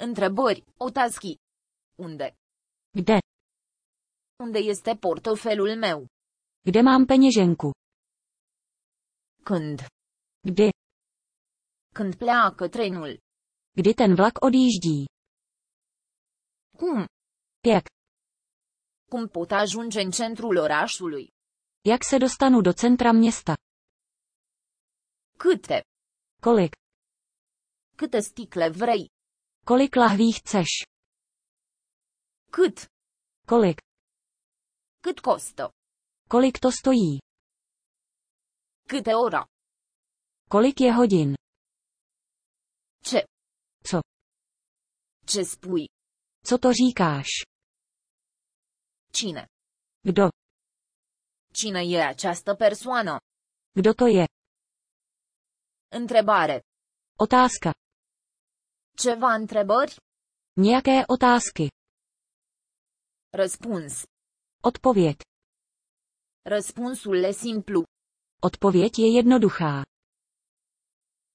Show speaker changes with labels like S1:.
S1: Întrebări. Otázky. Unde?
S2: Kde?
S1: Unde este portofelul meu?
S2: Kde mám peněženku?
S1: Când?
S2: Kdy?
S1: Când pleacă trenul?
S2: Kdy ten vlak odjíždí?
S1: Cum?
S2: Jak?
S1: Cum pot ajunge în centrul orașului?
S2: Jak se dostanu do centra města?
S1: Câte?
S2: Kolik?
S1: Câte sticle vrei?
S2: Kolik lahví chceš?
S1: Cât?
S2: Kolik?
S1: Cât costă?
S2: Kolik to stojí?
S1: Câte ora?
S2: Kolik je hodin?
S1: Ce?
S2: Co?
S1: Ce spui?
S2: Co to říkáš?
S1: Cine?
S2: Kdo?
S1: Cine e această persoană?
S2: Kdo to je?
S1: Întrebare.
S2: Otázka.
S1: Ceva întrebări?
S2: Nějaké otázky.
S1: Răspuns.
S2: Odpověď.
S1: Răspunsul e simplu.
S2: Odpověď je jednoduchá.